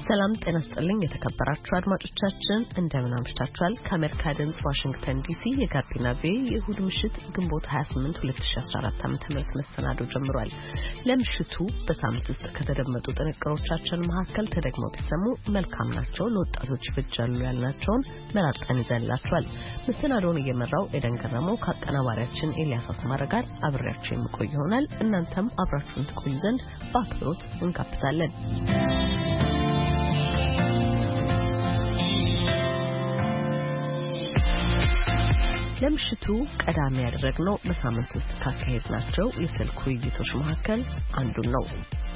ሰላም ጤና ይስጥልኝ የተከበራችሁ አድማጮቻችን እንደምን አምሽታችኋል? ከአሜሪካ ድምጽ ዋሽንግተን ዲሲ የጋቢና ቪ የእሁድ ምሽት ግንቦት 28 2014 ዓ.ም መሰናዶ ጀምሯል። ለምሽቱ በሳምንት ውስጥ ከተደመጡ ጥንቅሮቻችን መካከል ተደግመው ቢሰሙ መልካም ናቸው ለወጣቶች ይበጃሉ ያልናቸውን መራርጠን ይዘንላችኋል። መሰናዶውን እየመራው ኤደን ገረመው ከአቀናባሪያችን ኤልያስ አስማረ ጋር አብሬያችሁ የምቆይ ይሆናል። እናንተም አብራችሁን ትቆዩ ዘንድ በአክብሮት እንጋብዛለን። ለምሽቱ ቀዳሚ ያደረግነው በሳምንት ውስጥ ካካሄድናቸው የስልክ ውይይቶች መካከል አንዱን ነው።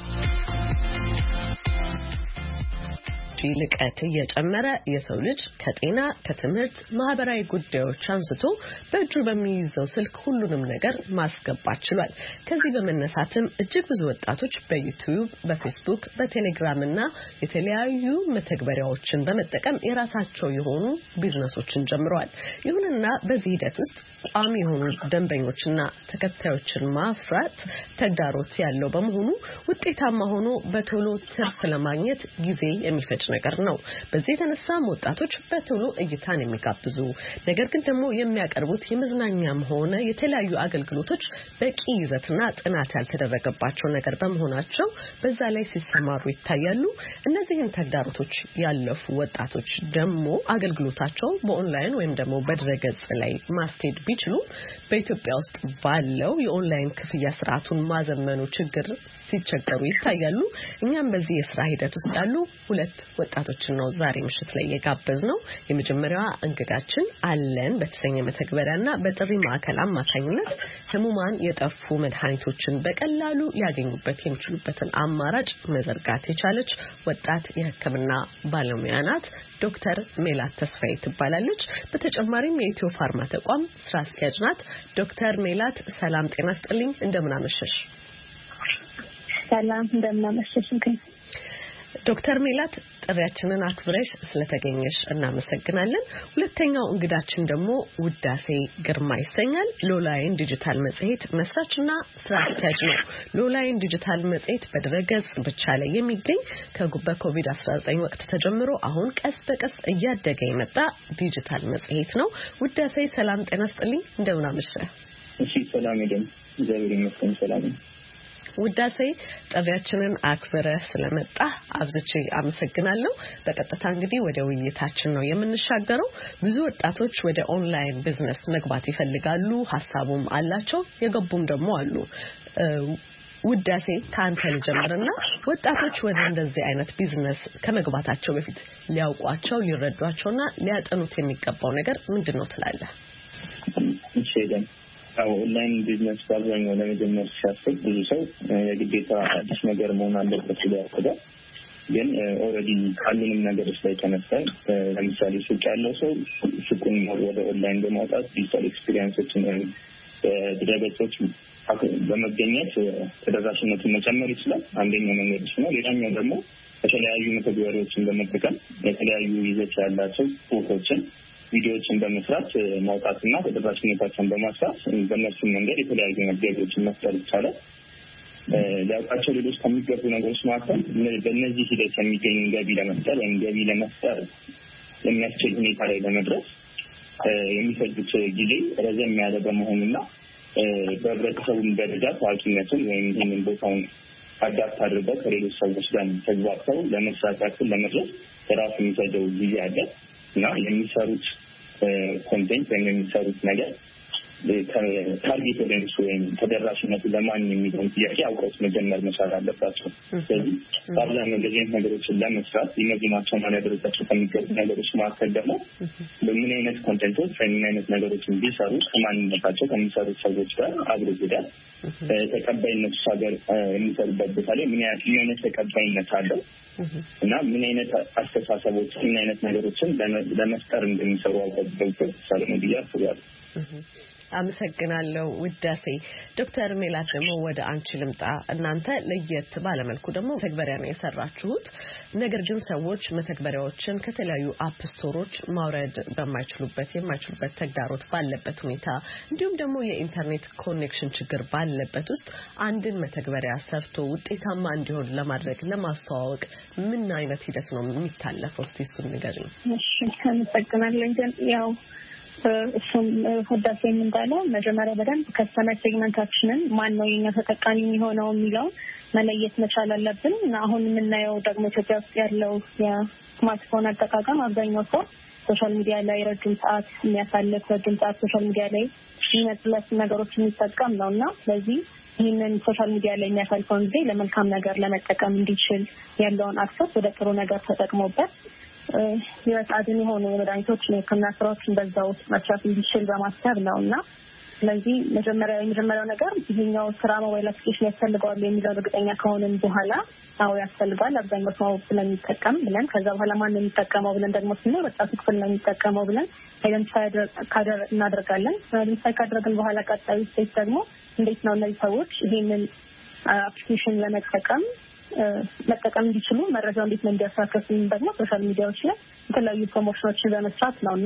ልቀት እየጨመረ የሰው ልጅ ከጤና ከትምህርት ማህበራዊ ጉዳዮች አንስቶ በእጁ በሚይዘው ስልክ ሁሉንም ነገር ማስገባት ችሏል። ከዚህ በመነሳትም እጅግ ብዙ ወጣቶች በዩቲዩብ፣ በፌስቡክ፣ በቴሌግራም እና የተለያዩ መተግበሪያዎችን በመጠቀም የራሳቸው የሆኑ ቢዝነሶችን ጀምረዋል። ይሁንና በዚህ ሂደት ውስጥ ቋሚ የሆኑ ደንበኞችና ተከታዮችን ማፍራት ተግዳሮት ያለው በመሆኑ ውጤታማ ሆኖ በቶሎ ትርፍ ለማግኘት ጊዜ የሚፈጅ ነገር ነው። በዚህ የተነሳም ወጣቶች በቶሎ እይታን የሚጋብዙ ነገር ግን ደግሞ የሚያቀርቡት የመዝናኛም ሆነ የተለያዩ አገልግሎቶች በቂ ይዘትና ጥናት ያልተደረገባቸው ነገር በመሆናቸው በዛ ላይ ሲሰማሩ ይታያሉ። እነዚህን ተግዳሮቶች ያለፉ ወጣቶች ደግሞ አገልግሎታቸው በኦንላይን ወይም ደግሞ በድረገጽ ላይ ማስኬድ ቢችሉ በኢትዮጵያ ውስጥ ባለው የኦንላይን ክፍያ ስርዓቱን ማዘመኑ ችግር ሲቸገሩ ይታያሉ። እኛም በዚህ የሥራ ሂደት ውስጥ ያሉ ሁለት ወጣቶችን ነው ዛሬ ምሽት ላይ የጋበዝነው። የመጀመሪያዋ እንግዳችን አለን በተሰኘ መተግበሪያና በጥሪ ማዕከል አማካኝነት ህሙማን የጠፉ መድኃኒቶችን በቀላሉ ሊያገኙበት የሚችሉበትን አማራጭ መዘርጋት የቻለች ወጣት የሕክምና ባለሙያ ናት። ዶክተር ሜላት ተስፋዬ ትባላለች። በተጨማሪም የኢትዮ ፋርማ ተቋም ስራ አስኪያጅ ናት። ዶክተር ሜላት ሰላም ጤና ይስጥልኝ፣ እንደምን አመሸሽ? ሰላም እንደምን አመሸሽ? ዶክተር ሜላት ጥሪያችንን አክብረሽ ስለተገኘሽ እናመሰግናለን። ሁለተኛው እንግዳችን ደግሞ ውዳሴ ግርማ ይሰኛል። ሎላይን ዲጂታል መጽሔት መስራችና ስራ አስኪያጅ ነው። ሎላይን ዲጂታል መጽሔት በድረገጽ ብቻ ላይ የሚገኝ በኮቪድ-19 ወቅት ተጀምሮ አሁን ቀስ በቀስ እያደገ የመጣ ዲጂታል መጽሔት ነው። ውዳሴ ሰላም ጤና ይስጥልኝ፣ እንደምን አመሸህ? እሺ ሰላም ይደም እግዚአብሔር ይመስገን ሰላም። ውዳሴ ጥሪያችንን አክብረህ ስለመጣ አብዝቼ አመሰግናለሁ። በቀጥታ እንግዲህ ወደ ውይይታችን ነው የምንሻገረው። ብዙ ወጣቶች ወደ ኦንላይን ቢዝነስ መግባት ይፈልጋሉ፣ ሐሳቡም አላቸው፣ የገቡም ደግሞ አሉ። ውዳሴ ከአንተ ልጀምርና ወጣቶች ወደ እንደዚህ አይነት ቢዝነስ ከመግባታቸው በፊት ሊያውቋቸው ሊረዷቸውና ሊያጠኑት የሚገባው ነገር ምንድነው ትላለህ? እሺ ኦንላይን ቢዝነስ ባለኛው ለመጀመር ሲያስብ ብዙ ሰው የግዴታ አዲስ ነገር መሆን አለበት ይላል። ግን ኦልሬዲ ካሉንም ነገሮች ላይ ተነስተን ለምሳሌ ሱቅ ያለው ሰው ሱቁን ወደ ኦንላይን በማውጣት ዲጂታል ኤክስፒሪየንሶችን ድረገጾች በመገኘት ተደራሽነቱን መጨመር ይችላል። አንደኛው መንገድ ነው። ሌላኛው ደግሞ የተለያዩ መተግበሪያዎችን በመጠቀም የተለያዩ ይዘት ያላቸው ጽሁፎችን ቪዲዮዎችን በመስራት ማውጣትና ተደራሽነታቸውን በማስፋት በእነሱ መንገድ የተለያዩ መገቢያዎችን መፍጠር ይቻላል። ሊያውቃቸው ሌሎች ከሚገቡ ነገሮች መካከል በእነዚህ ሂደት የሚገኝ ገቢ ለመፍጠር ወይም ገቢ ለመፍጠር የሚያስችል ሁኔታ ላይ ለመድረስ የሚፈጁት ጊዜ ረዘም ያለ በመሆኑና በህብረተሰቡም ደረጃ ታዋቂነቱን ወይም ይህንን ቦታውን አዳፕት አድርገው ከሌሎች ሰዎች ጋር ተግባብተው ለመስራት ያክል ለመድረስ ራሱ የሚፈጀው ጊዜ አለ እና የሚሰሩት ኮንቴንት ወይም የሚሰሩት ነገር ታርጌት ኦዲየንስ ወይም ተደራሽነቱ ለማን የሚለውን ጥያቄ አውቀው መጀመር መቻል አለባቸው። ስለዚህ በአብዛኛው እንደዚህ ነገሮችን ለመስራት ይመዝናቸው ማለት ደረጃቸው ከሚገቡ ነገሮች መካከል ደግሞ በምን አይነት ኮንቴንቶች ወይም ምን አይነት ነገሮችን ቢሰሩ ከማንነታቸው ከሚሰሩት ሰዎች ጋር አብሮ ይሄዳል። ተቀባይነት ሀገር የሚሰሩበት ቦታ ላይ ምን አይነት ተቀባይነት አለው እና ምን አይነት አስተሳሰቦች ምን አይነት ነገሮችን ለመፍጠር እንደሚሰሩ አውቀው ሰለሞን ብዬ አስባለሁ። አመሰግናለሁ ውዳሴ። ዶክተር ሜላት ደግሞ ወደ አንቺ ልምጣ። እናንተ ለየት ባለመልኩ ደግሞ መተግበሪያ ነው የሰራችሁት። ነገር ግን ሰዎች መተግበሪያዎችን ከተለያዩ አፕ ስቶሮች ማውረድ የማይችሉበት ተግዳሮት ባለበት ሁኔታ እንዲሁም ደግሞ የኢንተርኔት ኮኔክሽን ችግር ባለበት ውስጥ አንድን መተግበሪያ ሰርቶ ውጤታማ እንዲሆን ለማድረግ ለማስተዋወቅ ምን አይነት ሂደት ነው የሚታለፈው? እስቲ እሱን ንገሪኝ። እሺ አመሰግናለሁ። ያው እሱም ውዳሴ እንዳለው መጀመሪያ በደንብ ከስተመር ሴግመንታችንን ማን ነው የኛ ተጠቃሚ የሚሆነው የሚለው መለየት መቻል አለብን። አሁን የምናየው ደግሞ ኢትዮጵያ ውስጥ ያለው የስማርትፎን አጠቃቀም አብዛኛው ሰው ሶሻል ሚዲያ ላይ ረጅም ሰዓት የሚያሳልፍ ሶሻል ሚዲያ ላይ የሚመጥለት ነገሮች የሚጠቀም ነውና ስለዚህ ይህንን ሶሻል ሚዲያ ላይ የሚያሳልፈውን ጊዜ ለመልካም ነገር ለመጠቀም እንዲችል ያለውን አክሰስ ወደ ጥሩ ነገር ተጠቅሞበት ህይወት አድን የሆኑ የመድኃኒቶች የሕክምና ስራዎችን በዛው መስራት እንዲችል በማሰብ ነውና ስለዚህ የመጀመሪያው ነገር ይሄኛው ስራ ሞባይል አፕሊኬሽን ያስፈልገዋል የሚለው እርግጠኛ ከሆነን በኋላ አዎ ያስፈልጋል አብዛኛው ሰው ስለሚጠቀም ብለን ከዛ በኋላ ማን ነው የሚጠቀመው ብለን ደግሞ ስንል ወጣቱ ክፍል ነው የሚጠቀመው ብለን አይደንቲፋይ እናደርጋለን። አይደንቲፋይ ካደረግን በኋላ ቀጣዩ ስቴፕ ደግሞ እንዴት ነው እነዚህ ሰዎች ይሄንን አፕሊኬሽን መጠቀም እንዲችሉ መረጃው እንዴት ነው እንዲያሳተፉ ደግሞ ሶሻል ሚዲያዎች ላይ የተለያዩ ፕሮሞሽኖችን በመስራት ነውና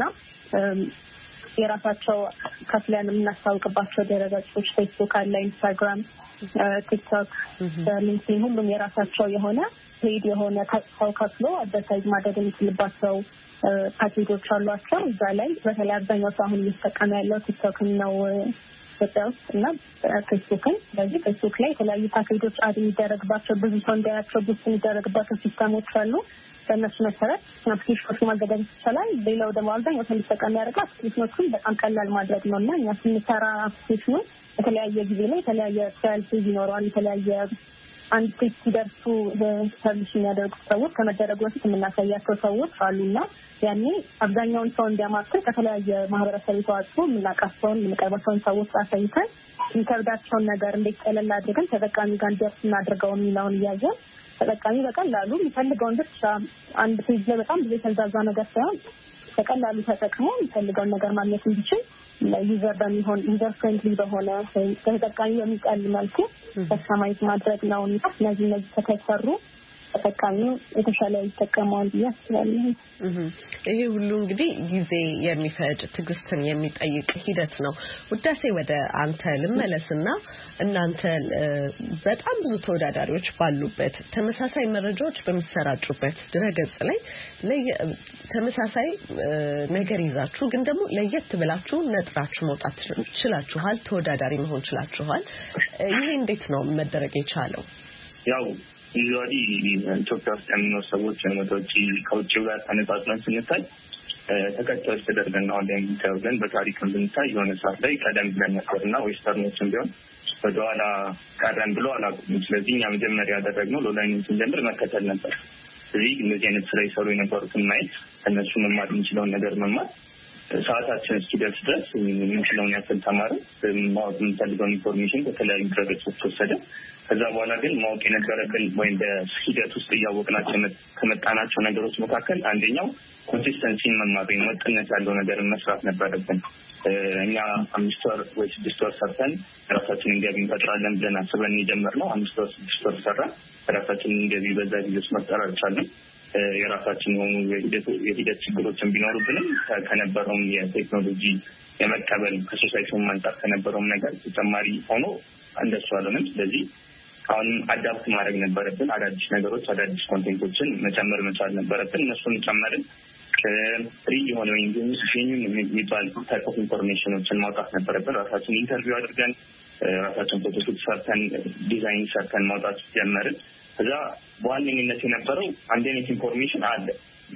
የራሳቸው ከፍለን የምናስታውቅባቸው ድረገጾች ፌስቡክ አለ፣ ኢንስታግራም፣ ቲክቶክ፣ ሊንክድኢን ሁሉም የራሳቸው የሆነ ፔድ የሆነ ሰው ከፍሎ አድቨርታይዝ ማድረግ የሚችልባቸው ፓኬጆች አሏቸው። እዛ ላይ በተለይ አብዛኛው ሰው አሁን እየተጠቀመ ያለው ቲክቶክን ነው ኢትዮጵያ ውስጥ እና ፌስቡክን። ስለዚህ ፌስቡክ ላይ የተለያዩ ፓኬጆች አድ የሚደረግባቸው ብዙ ሰው እንዲያያቸው ብዙ የሚደረግባቸው ሲስተሞች አሉ። በእነሱ መሰረት አፕሊኬሽኖችን ማዘጋጀት ይቻላል። ሌላው ደግሞ አብዛኛው ሰው እንዲጠቀም ያደርጋል አፕሊኬሽኖችን በጣም ቀላል ማድረግ ነው እና እኛ ስንሰራ አፕሊኬሽኑ የተለያየ ጊዜ ላይ የተለያየ ትራያል ፌዝ ይኖረዋል። የተለያየ አንድ ቴስት ሲደርሱ ሰርቪስ የሚያደርጉ ሰዎች ከመደረጉ በፊት የምናሳያቸው ሰዎች አሉና ያኔ አብዛኛውን ሰው እንዲያማክል ከተለያየ ማህበረሰብ የተዋጡ የምናውቃቸውን የምንቀርባቸውን ሰዎች አሳይተን የሚከብዳቸውን ነገር እንዴት ቀለል አድርገን ተጠቃሚ ጋር እንዲደርስ እናድርገው የሚለውን እያየን ተጠቃሚ በቀላሉ የሚፈልገውን ብቻ አንድ ፔጅ ላይ በጣም ብዙ የተንዛዛ ነገር ሳይሆን በቀላሉ ተጠቅሞ የሚፈልገውን ነገር ማግኘት እንዲችል ዩዘር በሚሆን ዩዘር ፍሬንድሊ በሆነ ተጠቃሚ በሚቀል መልኩ ከስተማይዝ ማድረግ ነው። እነዚህ ከተሰሩ ተጠቃሚው የተሻለ ይጠቀማል ብዬ አስባለሁ። ይሄ ሁሉ እንግዲህ ጊዜ የሚፈጅ ትዕግስትን የሚጠይቅ ሂደት ነው። ውዳሴ ወደ አንተ ልመለስና እናንተ በጣም ብዙ ተወዳዳሪዎች ባሉበት ተመሳሳይ መረጃዎች በሚሰራጩበት ድረገጽ ላይ ተመሳሳይ ነገር ይዛችሁ ግን ደግሞ ለየት ብላችሁ ነጥራችሁ መውጣት ችላችኋል፣ ተወዳዳሪ መሆን ችላችኋል። ይሄ እንዴት ነው መደረግ የቻለው? ያው ዩዛሊ ኢትዮጵያ ውስጥ የሚኖሩ ሰዎች ከውጭ ጋር ተነጻጽረን ስንታይ ተከታዮች ተደርገን ነው ላይ የሚታየው። በታሪክም ብንታይ የሆነ ሰዓት ላይ ቀደም ብለን ነበርና ዌስተርኖችን ቢሆን ወደኋላ ቀረን ብሎ አላውቅም። ስለዚህ እኛ መጀመሪያ ያደረግነው ሎላይን ስንጀምር መከተል ነበር። ስለዚህ እነዚህ አይነት ስራ ይሰሩ የነበሩትን ማየት ከእነሱ መማር የምንችለውን ነገር መማር ሰዓታችን እስኪደርስ ድረስ የምንችለውን ያክል ተማርን። ማወቅ የምንፈልገውን ኢንፎርሜሽን በተለያዩ ድረገጾች ወሰደ። ከዛ በኋላ ግን ማወቅ የነበረብን ወይም በሂደት ውስጥ እያወቅናቸው ከመጣናቸው ነገሮች መካከል አንደኛው ኮንሲስተንሲን መማር ወይም ወጥነት ያለው ነገር መስራት ነበረብን። እኛ 5 ወር ወይ 6 ወር ሰርተን ራሳችንን ገቢ እንፈጥራለን ብለን አስበን የጀመርነው 5 ወር 6 ወር ሰራ ራሳችንን ገቢ በዛ ጊዜ ውስጥ መፍጠር አልቻልንም። የራሳችን የሆኑ የሂደት ችግሮችን ቢኖሩብንም ከነበረውም የቴክኖሎጂ የመቀበል ከሶሳይቲውን አንጻር ከነበረውም ነገር ተጨማሪ ሆኖ እንደሱ አልሆነም። ስለዚህ አሁንም አዳፕት ማድረግ ነበረብን። አዳዲስ ነገሮች አዳዲስ ኮንቴንቶችን መጨመር መቻል ነበረብን። እነሱን ጨመርን። ሪል የሆነ ወይም ጄኒን የሚባል ታይፕ ኦፍ ኢንፎርሜሽኖችን ማውጣት ነበረብን። ራሳችን ኢንተርቪው አድርገን ራሳችን ፎቶሾፕ ሰርተን ዲዛይን ሰርተን ማውጣት ጀመርን። ከዛ በዋነኝነት የነበረው አንድ አይነት ኢንፎርሜሽን አለ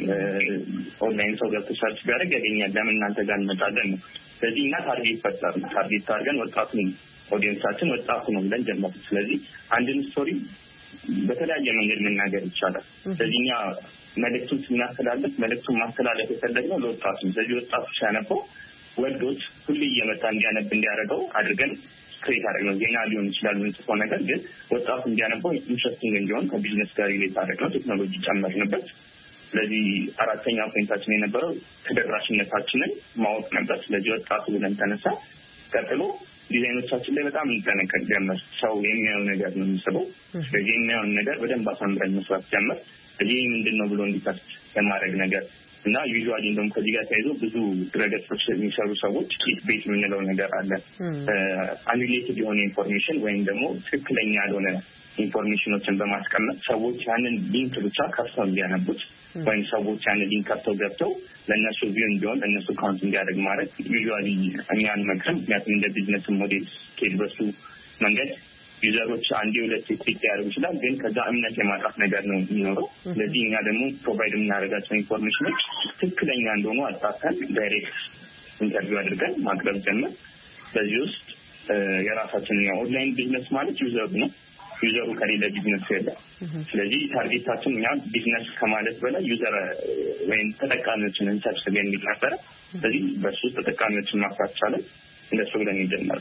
ኦንላይን ሰው ገብቶ ሰርች ቢያደርግ ያገኛል፣ ለምን እናንተ ጋር እንመጣለን ነው። ስለዚህ እና ታርጌት ፈጠርን። ታርጌት አድርገን ወጣቱን ኦዲየንሳችን ወጣቱ ነው ብለን ጀመርን። ስለዚህ አንድን ስቶሪ በተለያየ መንገድ መናገር ይቻላል። ስለዚህ እኛ መልዕክቱን ስናስተላልፍ መልዕክቱን ማስተላለፍ የፈለግነው ለወጣቱ። ስለዚህ ወጣቱ ሲያነበው ወልዶች ሁሉ እየመጣ እንዲያደርገው አድርገን ክሬት አድርገን ዜና ሊሆን ይችላል የምንጽፈው ነገር ግን ወጣቱ እንዲያነበው ኢንትረስቲንግ እንዲሆን ከቢዝነስ ጋር ሪሌት አድርገን ቴክኖሎጂ ጨመርንበት። ስለዚህ አራተኛ ፖይንታችን የነበረው ተደራሽነታችንን ማወቅ ነበር። ስለዚህ ወጣቱ ብለን ተነሳ ቀጥሎ ዲዛይኖቻችን ላይ በጣም እንጠነቀቅ ጀመር። ሰው የሚያየው ነገር ነው የሚስበው። ስለዚህ የሚያየውን ነገር በደንብ አሳምረን መስራት ጀመር። ስለዚህ ምንድነው ብሎ እንዲከፍት የማድረግ ነገር እና ዩዥዋሊ እንደውም ከዚህ ጋር ተያይዞ ብዙ ድረገጾች የሚሰሩ ሰዎች ቤት የምንለው ነገር አለ። አንሪሌትድ የሆነ ኢንፎርሜሽን ወይም ደግሞ ትክክለኛ ያልሆነ ኢንፎርሜሽኖችን በማስቀመጥ ሰዎች ያንን ሊንክ ብቻ ከፍተው እንዲያነቡት ወይም ሰዎች ያንን ሊንክ ከፍተው ገብተው ለእነሱ ቪው እንዲሆን ለእነሱ ካውንት እንዲያደርግ ማድረግ ዩዥዋሊ እኛን መክረም። ምክንያቱም እንደ ቢዝነስ ሞዴል ስኬል በሱ መንገድ ዩዘሮች አንዴ ሁለት ክሊክ ያደርጉ ይችላል፣ ግን ከዛ እምነት የማጣት ነገር ነው የሚኖረው። ስለዚህ እኛ ደግሞ ፕሮቫይድ የምናደርጋቸው ኢንፎርሜሽኖች ትክክለኛ እንደሆኑ አጣርተን ዳይሬክት ኢንተርቪው አድርገን ማቅረብ ጀመር። በዚህ ውስጥ የራሳችን ኦንላይን ቢዝነስ ማለት ዩዘሩ ነው። ዩዘሩ ከሌለ ቢዝነስ የለም። ስለዚህ ታርጌታችን እኛ ቢዝነስ ከማለት በላይ ዩዘር ወይም ተጠቃሚዎችን እንሰብስብ የሚል ነበረ። ስለዚህ በሱ ተጠቃሚዎችን ማፍራት ቻለን። እንደሱ ብለን ይጀምራል።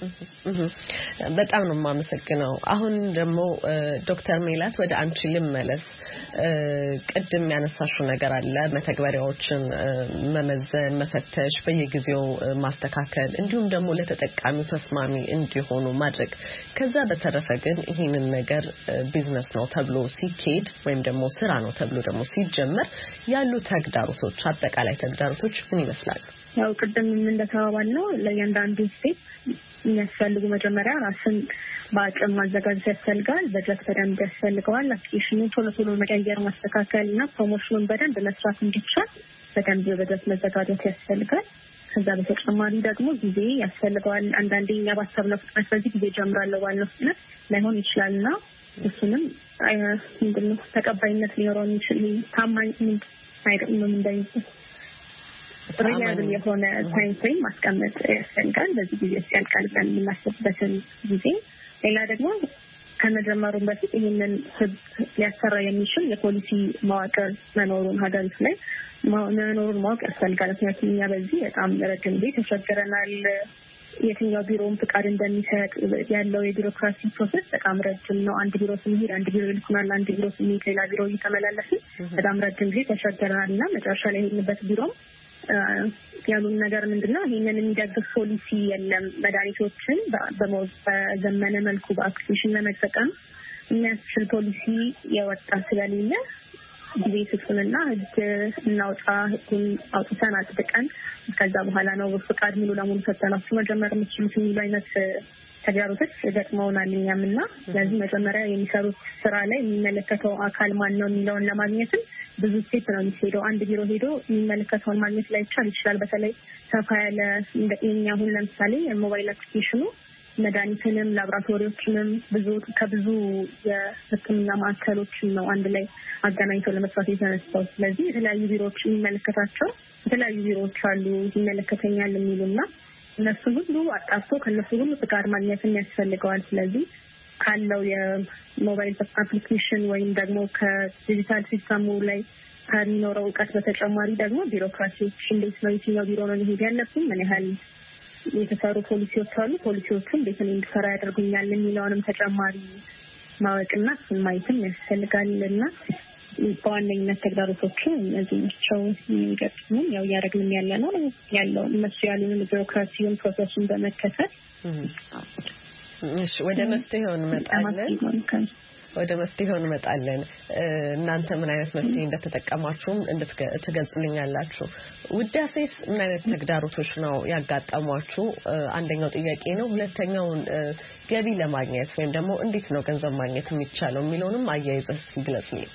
በጣም ነው የማመሰግነው። አሁን ደግሞ ዶክተር ሜላት ወደ አንቺ ልመለስ። ቅድም ያነሳሽው ነገር አለ፣ መተግበሪያዎችን መመዘን፣ መፈተሽ፣ በየጊዜው ማስተካከል እንዲሁም ደግሞ ለተጠቃሚው ተስማሚ እንዲሆኑ ማድረግ። ከዛ በተረፈ ግን ይሄንን ነገር ቢዝነስ ነው ተብሎ ሲኬድ ወይም ደግሞ ስራ ነው ተብሎ ደግሞ ሲጀመር ያሉ ተግዳሮቶች፣ አጠቃላይ ተግዳሮቶች ምን ይመስላሉ? ያው ቅድም እንደተባባልነው ለእያንዳንዱ ስቴፕ የሚያስፈልጉ መጀመሪያ ራስን በአቅም ማዘጋጀት ያስፈልጋል። በጀት በደንብ ያስፈልገዋል። አፕሊኬሽኑ ቶሎ ቶሎ መቀየር፣ ማስተካከል እና ፕሮሞሽኑን በደንብ መስራት እንዲቻል በደንብ በጀት መዘጋጀት ያስፈልጋል። ከዛ በተጨማሪ ደግሞ ጊዜ ያስፈልገዋል። አንዳንዴ እኛ ባሰብነው ፍጥነት በዚህ ጊዜ ጀምራለሁ ባልነው ፍጥነት ላይሆን ይችላልና እሱንም ምንድነው ተቀባይነት ሊኖረው የሚችል ታማኝ አይደለም እንዳይመስል ሪላብል የሆነ ታይም ፍሬም ማስቀመጥ ያስፈልጋል። በዚህ ጊዜ ያልቃል ብለን የምናስብበትን ጊዜ። ሌላ ደግሞ ከመጀመሩም በፊት ይህንን ህግ ሊያሰራ የሚችል የፖሊሲ መዋቅር መኖሩን ሀገሪቱ ላይ መኖሩን ማወቅ ያስፈልጋል። ምክንያቱም እኛ በዚህ በጣም ረጅም ጊዜ ተቸግረናል። የትኛው ቢሮውን ፍቃድ እንደሚሰጥ ያለው የቢሮክራሲ ፕሮሰስ በጣም ረጅም ነው። አንድ ቢሮ ስንሄድ አንድ ቢሮ ይልኩናል፣ አንድ ቢሮ ስንሄድ ሌላ ቢሮ እየተመላለስን በጣም ረጅም ጊዜ ተቸግረናል እና መጨረሻ ላይ የሄድንበት ቢሮም ያሉን ነገር ምንድነው ይሄንን የሚደግፍ ፖሊሲ የለም። መድኃኒቶችን በዘመነ መልኩ በአፕሊኬሽን ለመጠቀም የሚያስችል ፖሊሲ የወጣ ስለሌለ ጊዜ ስጡንና ህግ እናውጣ፣ ህጉን አውጥተን አጽድቀን ከዛ በኋላ ነው ፍቃድ ሙሉ ለሙሉ ሰጠናችሁ መጀመር የምትችሉት የሚሉ አይነት ተግዳሮቶች ገጥመውናል እኛም እና ስለዚህ መጀመሪያ የሚሰሩት ስራ ላይ የሚመለከተው አካል ማን ነው የሚለውን ለማግኘትም ብዙ ስቴፕ ነው የሚሄደው። አንድ ቢሮ ሄዶ የሚመለከተውን ማግኘት ላይ ይችላል። በተለይ ሰፋ ያለ የኛ አሁን ለምሳሌ የሞባይል አፕሊኬሽኑ መድኃኒትንም ላብራቶሪዎችንም ከብዙ የሕክምና ማዕከሎችን ነው አንድ ላይ አገናኝተው ለመስራት የተነሳው። ስለዚህ የተለያዩ ቢሮዎች የሚመለከታቸው የተለያዩ ቢሮዎች አሉ ይመለከተኛል የሚሉና እነሱ ሁሉ አጣርቶ ከነሱ ሁሉ ፍቃድ ማግኘትም ያስፈልገዋል። ስለዚህ ካለው የሞባይል አፕሊኬሽን ወይም ደግሞ ከዲጂታል ሲስተሙ ላይ ከሚኖረው እውቀት በተጨማሪ ደግሞ ቢሮክራሲዎች እንዴት ነው የትኛው ቢሮ ነው ሊሄድ ያለብኝ፣ ምን ያህል የተሰሩ ፖሊሲዎች አሉ፣ ፖሊሲዎቹ እንዴት ነው እንዲሰራ ያደርጉኛል የሚለውንም ተጨማሪ ማወቅና እሱን ማየትም ያስፈልጋልና በዋነኝነት ተግዳሮቶቹ እነዚህ ናቸው የሚገጥሙ። ያው እያደረግንም ያለው እነሱ ያሉንን ቢሮክራሲውን ፕሮሰሱን በመከተል ወደ መፍትሄው እንመጣለን። እናንተ ምን አይነት መፍትሄ እንደተጠቀማችሁም ትገልጹልኛላችሁ። ውዳሴስ ምን አይነት ተግዳሮቶች ነው ያጋጠሟችሁ? አንደኛው ጥያቄ ነው። ሁለተኛው ገቢ ለማግኘት ወይም ደግሞ እንዴት ነው ገንዘብ ማግኘት የሚቻለው የሚለውንም አያይዘህ ግለጽልኝ።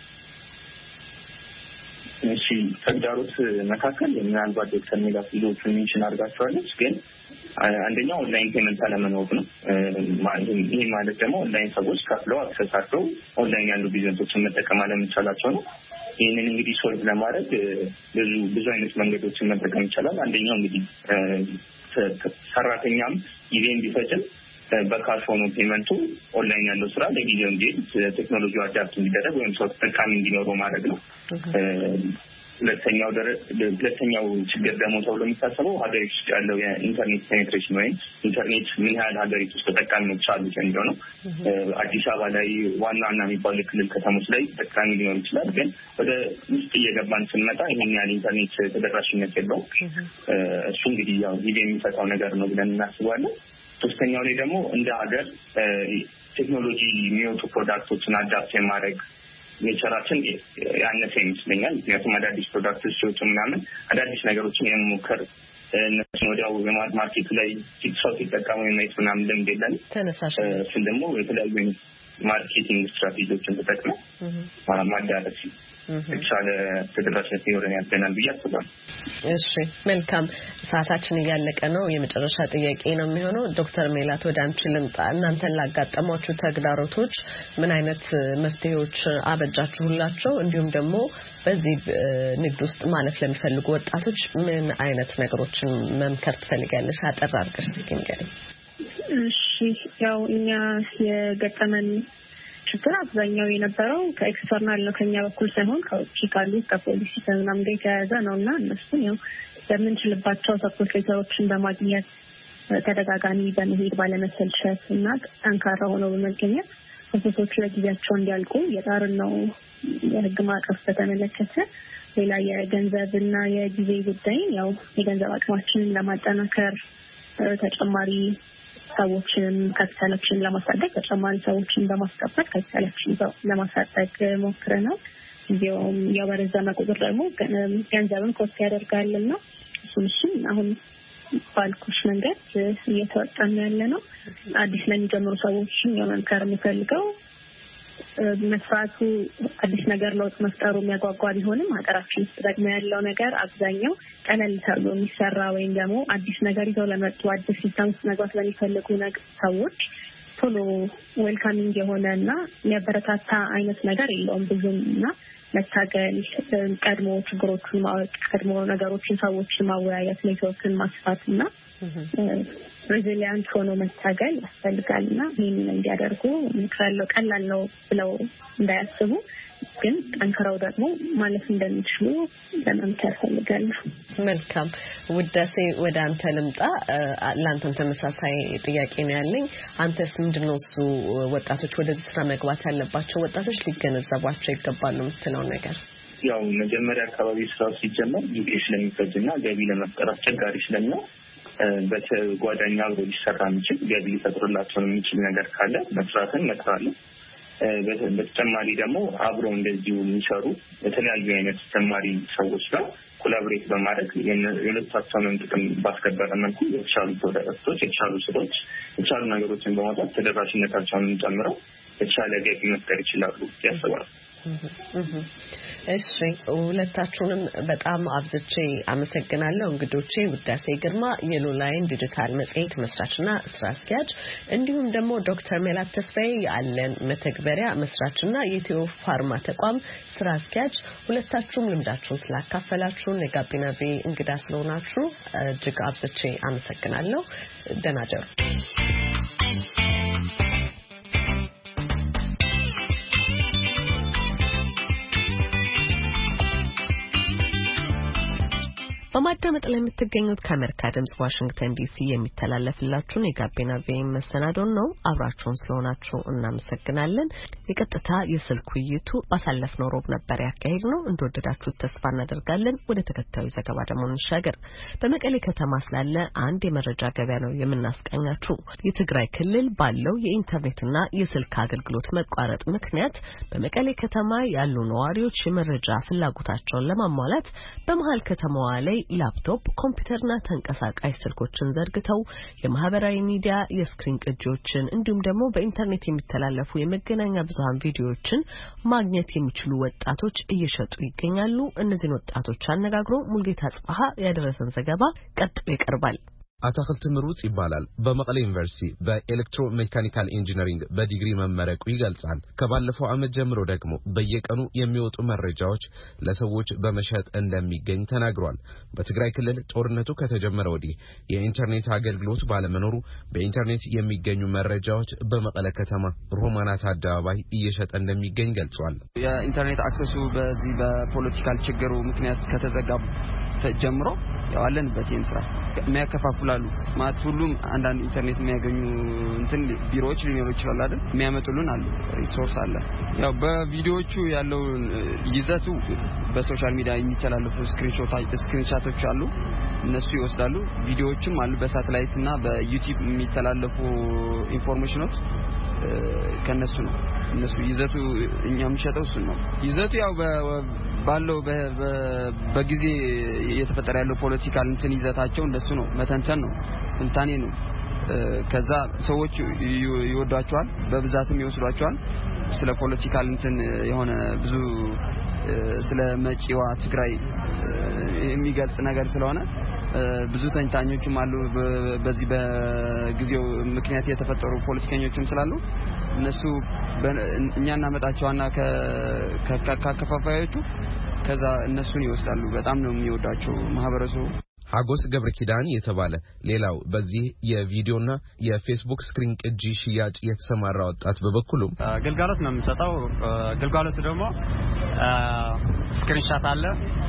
እሺ፣ ተግዳሮት መካከል ምናልባት ዶክተር ሜላት ብዙዎቹን ሜንሽን አድርጋቸዋለች። ግን አንደኛው ኦንላይን ፔመንት አለመኖር ነው። ይሄ ማለት ደግሞ ኦንላይን ሰዎች ከፍለው አክሰሳቸው ኦንላይን ያሉ ቢዝነሶችን መጠቀም አለመቻላቸው ነው። ይህንን እንግዲህ ሶልቭ ለማድረግ ብዙ አይነት መንገዶችን መጠቀም ይቻላል። አንደኛው እንግዲህ ሰራተኛም ጊዜም ቢፈጅም በካሽ ሆኖ ፔመንቱ ኦንላይን ያለው ስራ ለጊዜው እንዲሄድ ቴክኖሎጂ አዳፕት እንዲደረግ ወይም ሰው ተጠቃሚ እንዲኖረው ማድረግ ነው። ሁለተኛው ችግር ደግሞ ተብሎ የሚታሰበው ሀገሪቱ ውስጥ ያለው የኢንተርኔት ፔኔትሬሽን ወይም ኢንተርኔት ምን ያህል ሀገሪቱ ውስጥ ተጠቃሚዎች አሉት የሚለው ነው። አዲስ አበባ ላይ ዋና የሚባሉ የክልል ከተሞች ላይ ተጠቃሚ ሊኖር ይችላል፣ ግን ወደ ውስጥ እየገባን ስንመጣ ይሄን ያህል ኢንተርኔት ተደራሽነት የለውም። እሱ እንግዲህ ያው ጊዜ የሚፈታው ነገር ነው ብለን እናስባለን። ሶስተኛው ላይ ደግሞ እንደ ሀገር ቴክኖሎጂ የሚወጡ ፕሮዳክቶችን አዳፕት የማድረግ ኔቸራችን ያነሰ ይመስለኛል። ምክንያቱም አዳዲስ ፕሮዳክቶች ሲወጡ ምናምን አዳዲስ ነገሮችን የመሞከር እነሱን ወዲያው የማርኬቱ ላይ ሰው ሲጠቀሙ የማየት ምናምን ልምድ የለን። እሱን ደግሞ የተለያዩ ማርኬቲንግ ስትራቴጂዎችን ተጠቅመው ማዳረስ የተሻለ ተደራሽነት ይኖረን ያገናል ብዬ አስባለሁ። እሺ መልካም፣ ሰዓታችን እያለቀ ነው። የመጨረሻ ጥያቄ ነው የሚሆነው። ዶክተር ሜላት ወደ አንቺ ልምጣ። እናንተን ላጋጠሟችሁ ተግዳሮቶች ምን አይነት መፍትሄዎች አበጃችሁላቸው? እንዲሁም ደግሞ በዚህ ንግድ ውስጥ ማለፍ ለሚፈልጉ ወጣቶች ምን አይነት ነገሮችን መምከር ትፈልጋለሽ? አጠር አድርገሽ እስኪ ንገሪኝ። እሺ ያው እኛ የገጠመን ችግር አብዛኛው የነበረው ከኤክስተርናል ነው፣ ከኛ በኩል ሳይሆን ከውጭ ካሉ ከፖሊሲ ከምናምን ጋር የተያያዘ ነውና እነሱን ያው በምንችልባቸው ሰፖርት ሌተሮችን በማግኘት ተደጋጋሚ በመሄድ ባለመሰልቸት እና ጠንካራ ሆነው በመገኘት ፕሮሰሶቹ ለጊዜያቸው እንዲያልቁ የጣርን ነው። የህግ ማዕቀፍ በተመለከተ ሌላ የገንዘብና የጊዜ ጉዳይ ያው የገንዘብ አቅማችንን ለማጠናከር ተጨማሪ ሰዎችን ካፒታላችንን ለማሳደግ ተጨማሪ ሰዎችን በማስቀመጥ ካፒታላችንን ለማሳደግ ሞክረናል። ያው በረዘመ ቁጥር ደግሞ ገንዘብን ኮስት ያደርጋልና እሱን አሁን ባልኩሽ መንገድ እየተወጣን ያለ ነው። አዲስ ለሚጀምሩ ሰዎችን የመምከር የምፈልገው መስራቱ አዲስ ነገር ለውጥ መፍጠሩ የሚያጓጓ ቢሆንም ሀገራችን ውስጥ ደግሞ ያለው ነገር አብዛኛው ቀለል ተብሎ የሚሰራ ወይም ደግሞ አዲስ ነገር ይዘው ለመጡ አዲስ ሲስተም ውስጥ መግባት ለሚፈልጉ ሰዎች ቶሎ ዌልካሚንግ የሆነና የሚያበረታታ አይነት ነገር የለውም ብዙም እና መታገል፣ ቀድሞ ችግሮችን ማወቅ፣ ቀድሞ ነገሮችን ሰዎችን ማወያየት፣ ኔትወርክን ማስፋትና ሬዚሊያንት ሆኖ መታገል ያስፈልጋልና ይህንን እንዲያደርጉ ምክራለው። ቀላል ነው ብለው እንዳያስቡ ግን ጠንክረው ደግሞ ማለት እንደሚችሉ ለመምከር ፈልጋለሁ። መልካም ውዳሴ፣ ወደ አንተ ልምጣ። ለአንተም ተመሳሳይ ጥያቄ ነው ያለኝ። አንተስ ምንድነው እሱ ወጣቶች ወደ ስራ መግባት ያለባቸው ወጣቶች ሊገነዘቧቸው ይገባሉ የምትለው ነገር? ያው መጀመሪያ አካባቢ ስራው ሲጀመር ጊዜ ስለሚፈጅና ገቢ ለመፍጠር አስቸጋሪ ስለሚሆን በተጓዳኝ አብሮ ሊሰራ የሚችል ገቢ ሊፈጥርላቸው የሚችል ነገር ካለ መስራትን እመክራለሁ። በተጨማሪ ደግሞ አብሮ እንደዚሁ የሚሰሩ የተለያዩ አይነት ተጨማሪ ሰዎች ጋር ኮላቦሬት በማድረግ የሁለታቸውን ጥቅም ባስከበረ መልኩ የተሻሉ ፕሮዳክቶች፣ የተሻሉ ስራዎች፣ የተሻሉ ነገሮችን በማውጣት ተደራሽነታቸውን ጨምረው የተሻለ ገቢ መፍጠር ይችላሉ ያስባሉ። እሺ ሁለታችሁንም በጣም አብዝቼ አመሰግናለሁ። እንግዶቼ ውዳሴ ግርማ የሎላይን ዲጂታል መጽሔት መስራችና ስራ አስኪያጅ፣ እንዲሁም ደግሞ ዶክተር ሜላት ተስፋዬ የአለን መተግበሪያ መስራችና የኢትዮ ፋርማ ተቋም ስራ አስኪያጅ፣ ሁለታችሁም ልምዳችሁን ስላካፈላችሁን የጋቢና ቪ እንግዳ ስለሆናችሁ እጅግ አብዝቼ አመሰግናለሁ። ደህና ደሩ። በማዳመጥ ላይ የምትገኙት ከአሜሪካ ድምጽ ዋሽንግተን ዲሲ የሚተላለፍላችሁን የጋቢና ቪ መሰናዶን ነው። አብራችሁን ስለሆናችሁ እናመሰግናለን። የቀጥታ የስልክ ውይይቱ ባሳለፍነው ሮብ ነበር ያካሄድነው። እንደወደዳችሁት ተስፋ እናደርጋለን። ወደ ተከታዩ ዘገባ ደግሞ እንሻገር። በመቀሌ ከተማ ስላለ አንድ የመረጃ ገበያ ነው የምናስቀኛችሁ። የትግራይ ክልል ባለው የኢንተርኔትና የስልክ አገልግሎት መቋረጥ ምክንያት በመቀሌ ከተማ ያሉ ነዋሪዎች የመረጃ ፍላጎታቸውን ለማሟላት በመሃል ከተማዋ ላይ ላፕቶፕ፣ ኮምፒውተርና ተንቀሳቃሽ ስልኮችን ዘርግተው የማህበራዊ ሚዲያ የስክሪን ቅጂዎችን እንዲሁም ደግሞ በኢንተርኔት የሚተላለፉ የመገናኛ ብዙሃን ቪዲዮዎችን ማግኘት የሚችሉ ወጣቶች እየሸጡ ይገኛሉ። እነዚህን ወጣቶች አነጋግሮ ሙልጌታ ጽባሃ ያደረሰን ዘገባ ቀጥሎ ይቀርባል። አታክልት ምሩጽ ይባላል። በመቀሌ ዩኒቨርሲቲ በኤሌክትሮሜካኒካል ኢንጂነሪንግ በዲግሪ መመረቁ ይገልጻል። ከባለፈው ዓመት ጀምሮ ደግሞ በየቀኑ የሚወጡ መረጃዎች ለሰዎች በመሸጥ እንደሚገኝ ተናግሯል። በትግራይ ክልል ጦርነቱ ከተጀመረ ወዲህ የኢንተርኔት አገልግሎት ባለመኖሩ በኢንተርኔት የሚገኙ መረጃዎች በመቀለ ከተማ ሮማናት አደባባይ እየሸጠ እንደሚገኝ ገልጿል። የኢንተርኔት አክሰሱ በዚህ በፖለቲካል ችግሩ ምክንያት ከተዘጋ ጀምሮ ያዋለንበት የምስራ የሚያከፋፍላሉ ማለት ሁሉም አንዳንድ ኢንተርኔት የሚያገኙ እንትን ቢሮዎች ሊኖሩ ይችላል አይደል የሚያመጡልን አሉ ሪሶርስ አለ ያው በቪዲዮዎቹ ያለው ይዘቱ በሶሻል ሚዲያ የሚተላለፉ ስክሪንሾቶች አሉ እነሱ ይወስዳሉ ቪዲዮዎችም አሉ በሳተላይት እና በዩቲዩብ የሚተላለፉ ኢንፎርሜሽኖች ከነሱ ነው እነሱ ይዘቱ እኛም ሸጠው እሱ ነው ይዘቱ ያው ባለው በጊዜ የተፈጠረ ያለው ፖለቲካል እንትን ይዘታቸው እንደሱ ነው መተንተን ነው ትንታኔ ነው ከዛ ሰዎች ይወዷቸዋል በብዛትም ይወስዷቸዋል ስለ ፖለቲካል እንትን የሆነ ብዙ ስለ መጪዋ ትግራይ የሚገልጽ ነገር ስለሆነ ብዙ ተንታኞችም አሉ በዚህ በጊዜው ምክንያት የተፈጠሩ ፖለቲከኞችም ስላሉ እነሱ እኛና መጣቸውና ከከፋፋዮቹ ከዛ እነሱን ይወስዳሉ በጣም ነው የሚወዳቸው ማህበረሰቡ ሀጎስ ገብረኪዳን የተባለ ሌላው በዚህ የቪዲዮና የፌስቡክ ስክሪን ቅጂ ሽያጭ የተሰማራ ወጣት በበኩሉ ግልጋሎት ነው የሚሰጠው ግልጋሎቱ ደግሞ ስክሪንሻት አለ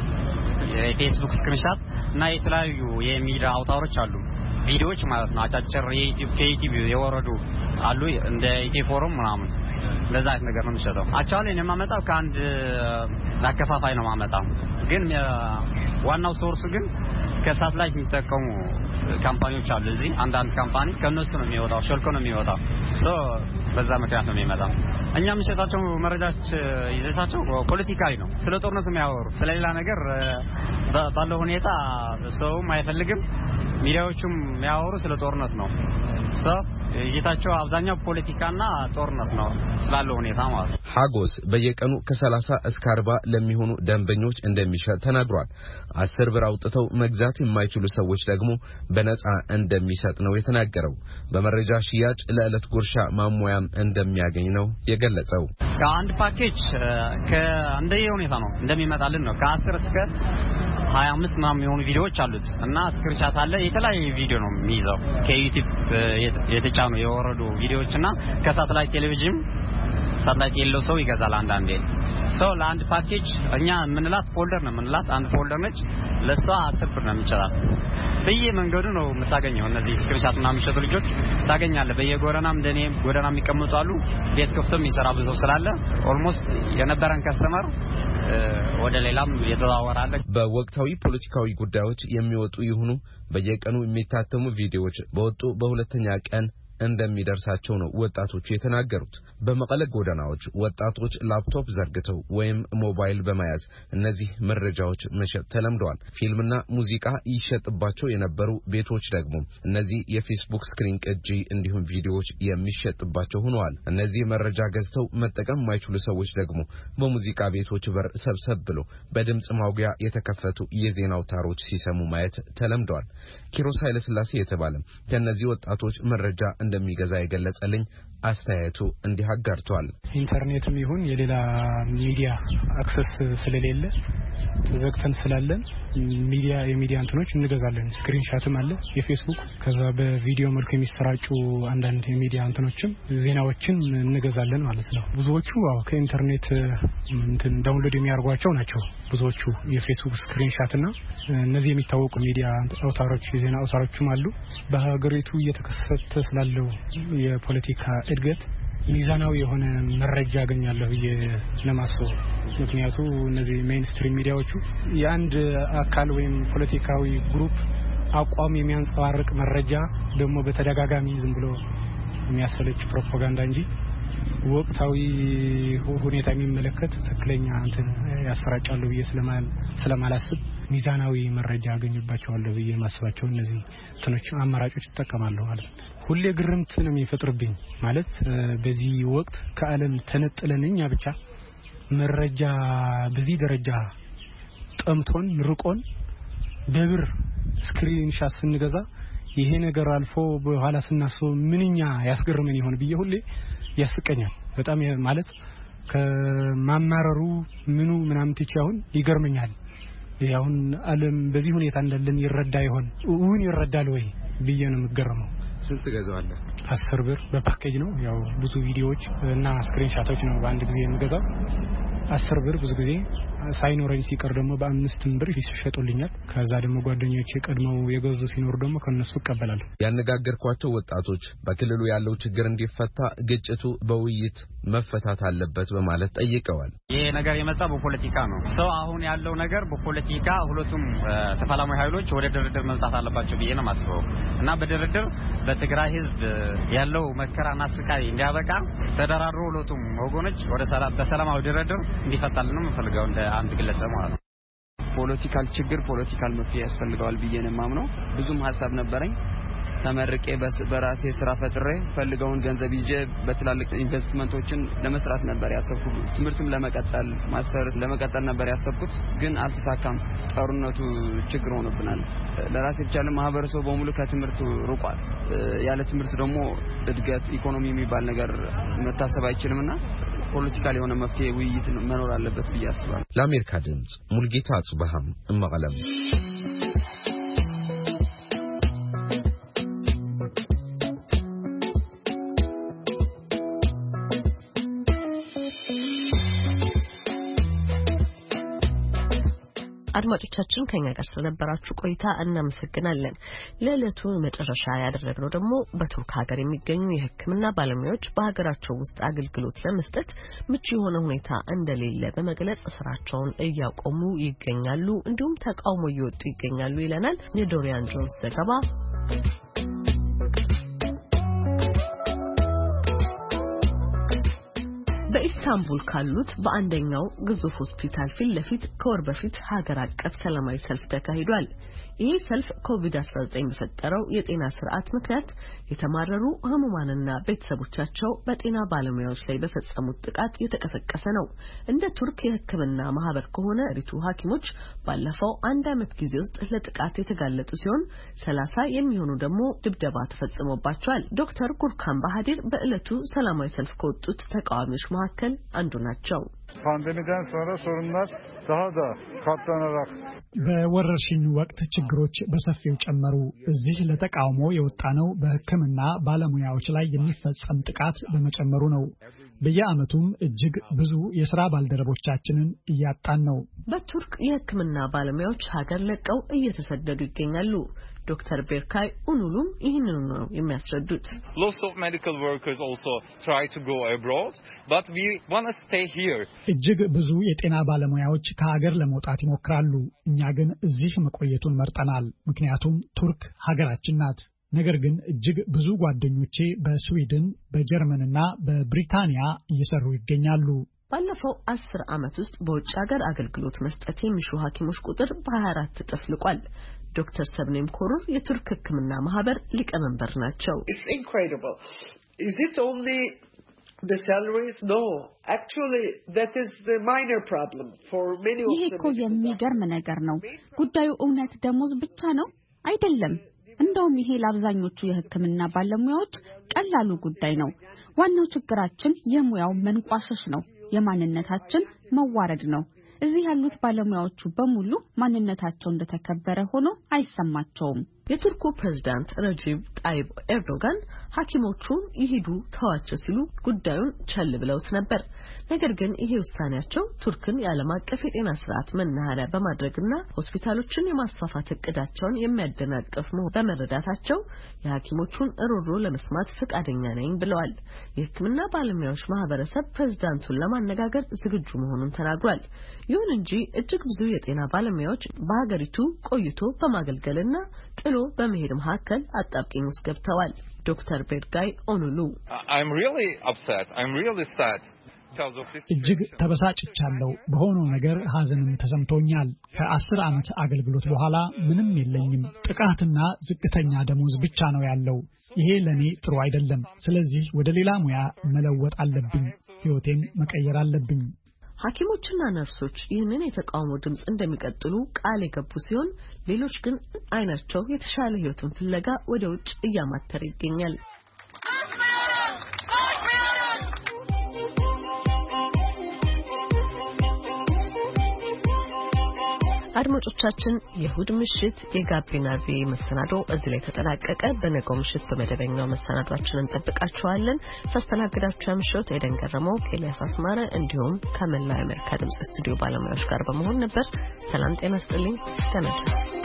የፌስቡክ ስክሪንሻት እና የተለያዩ የሚዲያ አውታሮች አሉ ቪዲዮዎች ማለት ነው አጫጭር ከዩቲዩብ የወረዱ አሉ እንደ ኢቴፎረም ምናምን ለዛ አይነት ነገር ነው የሚሰጠው አቻለ እኔ ማመጣው ከአንድ አከፋፋይ ነው ማመጣው ግን ዋናው ሶርሱ ግን ከሳተላይት የሚጠቀሙ ካምፓኒዎች አሉ እዚህ አንዳንድ ካምፓኒ ከነሱ ነው የሚወጣው ሾልኮ ነው የሚወጣው በዛ ምክንያት ነው የሚመጣው እኛ የምንሸጣቸው መረጃዎች ይዘታቸው ፖለቲካሊ ነው ስለ ጦርነቱ የሚያወሩ ስለሌላ ነገር ባለው ሁኔታ ሰውም አይፈልግም ሚዲያዎቹም የሚያወሩ ስለ ጦርነት ነው ይዘታቸው አብዛኛው ፖለቲካና ጦርነት ነው ስላለው ሁኔታ ማለት ሀጎስ በየቀኑ ከ30 እስከ 40 ለሚሆኑ ደንበኞች እንደሚሸጥ ተናግሯል 10 ብር አውጥተው መግዛት የማይችሉ ሰዎች ደግሞ በነፃ እንደሚሰጥ ነው የተናገረው በመረጃ ሽያጭ ለዕለት ጉርሻ ማሞያም እንደሚያገኝ ነው የገለጸው ከአንድ ፓኬጅ ከአንደየ ሁኔታ ነው እንደሚመጣልን ነው ከ10 እስከ 25 ምናምን የሆኑ ቪዲዮዎች አሉት እና ስክሪንሻት አለ የተለያየ ቪዲዮ ነው የሚይዘው ከዩቲዩብ የተጫኑ የወረዱ ቪዲዮዎችና ከሳተላይት ቴሌቪዥን ሳተላይት የለው ሰው ይገዛል አንዳንዴ ሰው ለአንድ ፓኬጅ እኛ ምንላት ፎልደር ነው ምንላት አንድ ፎልደር ነች ለሷ 10 ብር ነው የሚችላል በየመንገዱ ነው የምታገኘው እነዚህ ስክሪንሻት እና የሚሸጡ ልጆች ታገኛለህ በየጎረናም እንደኔ ጎረና የሚቀመጡ አሉ ቤት ከፍተው ይሰራ ብዙ ስላለ ኦልሞስት የነበረን ከስተመር ወደ ሌላም የተዛወራለ በወቅታዊ ፖለቲካዊ ጉዳዮች የሚወጡ ይሁኑ በየቀኑ የሚታተሙ ቪዲዮዎች በወጡ በሁለተኛ ቀን እንደሚደርሳቸው ነው ወጣቶቹ የተናገሩት በመቀለ ጎዳናዎች ወጣቶች ላፕቶፕ ዘርግተው ወይም ሞባይል በመያዝ እነዚህ መረጃዎች መሸጥ ተለምደዋል ፊልምና ሙዚቃ ይሸጥባቸው የነበሩ ቤቶች ደግሞ እነዚህ የፌስቡክ ስክሪን ቅጂ እንዲሁም ቪዲዮዎች የሚሸጥባቸው ሆነዋል እነዚህ መረጃ ገዝተው መጠቀም የማይችሉ ሰዎች ደግሞ በሙዚቃ ቤቶች በር ሰብሰብ ብሎ በድምጽ ማጉያ የተከፈቱ የዜና አውታሮች ሲሰሙ ማየት ተለምደዋል ኪሮስ ኃይለስላሴ የተባለ ከነዚህ ወጣቶች መረጃ እንደሚገዛ የገለጸልኝ አስተያየቱ እንዲህ አጋርቷል ኢንተርኔትም ይሁን የሌላ ሚዲያ አክሰስ ስለሌለ ተዘግተን ስላለን የሚዲያ እንትኖች እንገዛለን ስክሪንሻትም አለ የፌስቡክ ከዛ በቪዲዮ መልኩ የሚሰራጩ አንዳንድ የሚዲያ እንትኖችም ዜናዎችን እንገዛለን ማለት ነው ብዙዎቹ ከኢንተርኔት እንትን ዳውንሎድ የሚያርጓቸው ናቸው ብዙዎቹ የፌስቡክ ስክሪንሻትና እነዚህ የሚታወቁ ሚዲያ አውታሮች የዜና አውታሮችም አሉ በሀገሪቱ እየተከሰተ ስላለው የፖለቲካ እድገት ሚዛናዊ የሆነ መረጃ ያገኛለሁ ለማሰብ ምክንያቱ እነዚህ ሜይንስትሪም ሚዲያዎቹ የአንድ አካል ወይም ፖለቲካዊ ግሩፕ አቋም የሚያንጸባርቅ መረጃ ደግሞ በተደጋጋሚ ዝም ብሎ የሚያሰለች ፕሮፓጋንዳ እንጂ ወቅታዊ ሁኔታ የሚመለከት ተክለኛ እንትን ያሰራጫሉ ብዬ ስለማላስብ ሚዛናዊ መረጃ ያገኝባቸዋል ብዬ ማስባቸው እነዚህ እንትኖች አማራጮች ተጠቀማለሁ ማለት ነው ሁሌ ግርምት ነው የሚፈጥርብኝ ማለት በዚህ ወቅት ከዓለም ተነጥለንኛ ብቻ መረጃ በዚህ ደረጃ ጠምቶን ርቆን በብር ስክሪንሻት ስንገዛ ይሄ ነገር አልፎ በኋላ ስናስበው ምንኛ ያስገርመን ይሆን ብዬ ሁሌ ያስቀኛል። በጣም ማለት ከማማረሩ ምኑ ምናምን ትቻውን ይገርመኛል። ያውን ዓለም በዚህ ሁኔታ እንዳለን ይረዳ ይሆን ይረዳል ወይ ብዬ ነው የምገረመው። ስንት ገዛዋለህ? 10 ብር በፓኬጅ ነው። ያው ብዙ ቪዲዮዎች እና ስክሪንሻቶች ነው በአንድ ጊዜ የምገዛው። 10 ብር ብዙ ጊዜ ሳይኖረኝ ሲቀር ደግሞ በ5 ብር ይሸጡልኛል። ከዛ ደግሞ ጓደኞቼ ቀድመው የገዙ ሲኖር ደግሞ ከነሱ እቀበላለሁ። ያነጋገርኳቸው ወጣቶች በክልሉ ያለው ችግር እንዲፈታ ግጭቱ በውይይት መፈታት አለበት በማለት ጠይቀዋል። ይሄ ነገር የመጣው በፖለቲካ ነው። ሰው አሁን ያለው ነገር በፖለቲካ ሁለቱም ተፋላሚ ኃይሎች ወደ ድርድር መምጣት አለባቸው ብዬ ነው የማስበው እና በድርድር በትግራይ ህዝብ ያለው መከራና ስቃይ እንዲያበቃ ተደራድሮ ሁለቱም ወገኖች ወደ በሰላማዊ ድርድር እንዲፈታልን ነው የምፈልገው እንደ አንድ ግለሰብ ማለት ነው። ፖለቲካል ችግር ፖለቲካል መፍትሄ ያስፈልገዋል ብዬ ነው የማምነው። ብዙም ሐሳብ ነበረኝ። ተመርቄ በራሴ ስራ ፈጥሬ ፈልገውን ገንዘብ ይዤ በትላልቅ ኢንቨስትመንቶችን ለመስራት ነበር ያሰብኩት። ትምህርትም ለመቀጠል ማስተርስ ለመቀጠል ነበር ያሰብኩት፣ ግን አልተሳካም። ጦርነቱ ችግር ሆኖብናል። ለራሴ ብቻ ለማህበረሰቡ በሙሉ ከትምህርት ርቋል። ያለ ትምህርት ደግሞ እድገት ኢኮኖሚ የሚባል ነገር መታሰብ አይችልምና ፖለቲካል የሆነ መፍትሄ ውይይት መኖር አለበት ብዬ አስባለሁ። ለአሜሪካ ድምጽ ሙልጌታ አጽባሃም እመቀለም። አድማጮቻችን ከኛ ጋር ስለነበራችሁ ቆይታ እናመሰግናለን። ለዕለቱ መጨረሻ ያደረግነው ደግሞ በቱርክ ሀገር የሚገኙ የሕክምና ባለሙያዎች በሀገራቸው ውስጥ አገልግሎት ለመስጠት ምቹ የሆነ ሁኔታ እንደሌለ በመግለጽ ስራቸውን እያቆሙ ይገኛሉ፣ እንዲሁም ተቃውሞ እየወጡ ይገኛሉ ይለናል የዶሪያን ጆንስ ዘገባ። በኢስታንቡል ካሉት በአንደኛው ግዙፍ ሆስፒታል ፊት ለፊት ከወር በፊት ሀገር አቀፍ ሰላማዊ ሰልፍ ተካሂዷል። ይህ ሰልፍ ኮቪድ-19 በፈጠረው የጤና ስርዓት ምክንያት የተማረሩ ህሙማንና ቤተሰቦቻቸው በጤና ባለሙያዎች ላይ በፈጸሙት ጥቃት የተቀሰቀሰ ነው። እንደ ቱርክ የሕክምና ማህበር ከሆነ ሪቱ ሐኪሞች ባለፈው 1 ዓመት ጊዜ ውስጥ ለጥቃት የተጋለጡ ሲሆን 30 የሚሆኑ ደግሞ ድብደባ ተፈጽሞባቸዋል። ዶክተር ጉርካን ባህዲር በእለቱ ሰላማዊ ሰልፍ ከወጡት ተቃዋሚዎች መካከል አንዱ ናቸው። ፓንደሚden sonra sorunlar daha da katlanarak በወረርሽኙ ወቅት ችግሮች በሰፊው ጨመሩ። እዚህ ለተቃውሞ የወጣነው በሕክምና ባለሙያዎች ላይ የሚፈጸም ጥቃት በመጨመሩ ነው። በየዓመቱም እጅግ ብዙ የሥራ ባልደረቦቻችንን እያጣን ነው። በቱርክ የሕክምና ባለሙያዎች ሀገር ለቀው እየተሰደዱ ይገኛሉ። ዶክተር ቤርካይ ኡኑሉም ይህንን ነው የሚያስረዱት። Lots of medical workers also try to go abroad, but we want to stay here. እጅግ ብዙ የጤና ባለሙያዎች ከሀገር ለመውጣት ይሞክራሉ። እኛ ግን እዚህ መቆየቱን መርጠናል፣ ምክንያቱም ቱርክ ሀገራችን ናት። ነገር ግን እጅግ ብዙ ጓደኞቼ በስዊድን፣ በጀርመንና በብሪታንያ እየሰሩ ይገኛሉ። ባለፈው 10 ዓመት ውስጥ በውጭ ሀገር አገልግሎት መስጠት የሚሹ ሐኪሞች ቁጥር በ24 እጥፍ ልቋል። ዶክተር ሰብኔም ኮሩር የቱርክ ሕክምና ማህበር ሊቀመንበር ናቸው። It's incredible. Is it only the salaries? No. Actually, that is the minor problem for many of them. ይሄ እኮ የሚገርም ነገር ነው። ጉዳዩ እውነት ደሞዝ ብቻ ነው አይደለም። እንደውም ይሄ ለአብዛኞቹ የሕክምና ባለሙያዎች ቀላሉ ጉዳይ ነው። ዋናው ችግራችን የሙያው መንቋሸሽ ነው። የማንነታችን መዋረድ ነው። እዚህ ያሉት ባለሙያዎቹ በሙሉ ማንነታቸው እንደተከበረ ሆኖ አይሰማቸውም። የቱርኩ ፕሬዝዳንት ረጂብ ጣይብ ኤርዶጋን ሐኪሞቹን ይሄዱ ተዋቸው ሲሉ ጉዳዩን ቸል ብለውት ነበር። ነገር ግን ይሄ ውሳኔያቸው ቱርክን የዓለም አቀፍ የጤና ስርዓት መናኸሪያ በማድረግና ሆስፒታሎችን የማስፋፋት እቅዳቸውን የሚያደናቅፍ መሆኑን በመረዳታቸው የሐኪሞቹን እሮሮ ለመስማት ፈቃደኛ ነኝ ብለዋል። የሕክምና ባለሙያዎች ማህበረሰብ ፕሬዝዳንቱን ለማነጋገር ዝግጁ መሆኑን ተናግሯል። ይሁን እንጂ እጅግ ብዙ የጤና ባለሙያዎች በሀገሪቱ ቆይቶ በማገልገልና ጥሎ በመሄድ መካከል አጣብቂኝ ውስጥ ገብተዋል። ዶክተር ቤርጋይ ኦኑሉ I'm really upset. I'm really sad. እጅግ ተበሳጭቻለሁ። በሆነው ነገር ሐዘንም ተሰምቶኛል። ከ10 ዓመት አገልግሎት በኋላ ምንም የለኝም። ጥቃትና ዝቅተኛ ደሞዝ ብቻ ነው ያለው። ይሄ ለኔ ጥሩ አይደለም። ስለዚህ ወደ ሌላ ሙያ መለወጥ አለብኝ። ህይወቴን መቀየር አለብኝ። ሐኪሞችና ነርሶች ይህንን የተቃውሞ ድምጽ እንደሚቀጥሉ ቃል የገቡ ሲሆን ሌሎች ግን አይናቸው የተሻለ ህይወትን ፍለጋ ወደ ውጭ እያማተረ ይገኛል። አድማጮቻችን የእሁድ ምሽት የጋቢና ቪ መሰናዶ እዚህ ላይ ተጠናቀቀ። በነገው ምሽት በመደበኛው መሰናዷችን እንጠብቃችኋለን። ሳስተናግዳችሁ ያመሸሁት ኤደን ገረመው፣ ኬሊያስ አስማረ እንዲሁም ከመላው የአሜሪካ ድምጽ ስቱዲዮ ባለሙያዎች ጋር በመሆን ነበር። ሰላም ጤና ይስጥልኝ። ተነሱ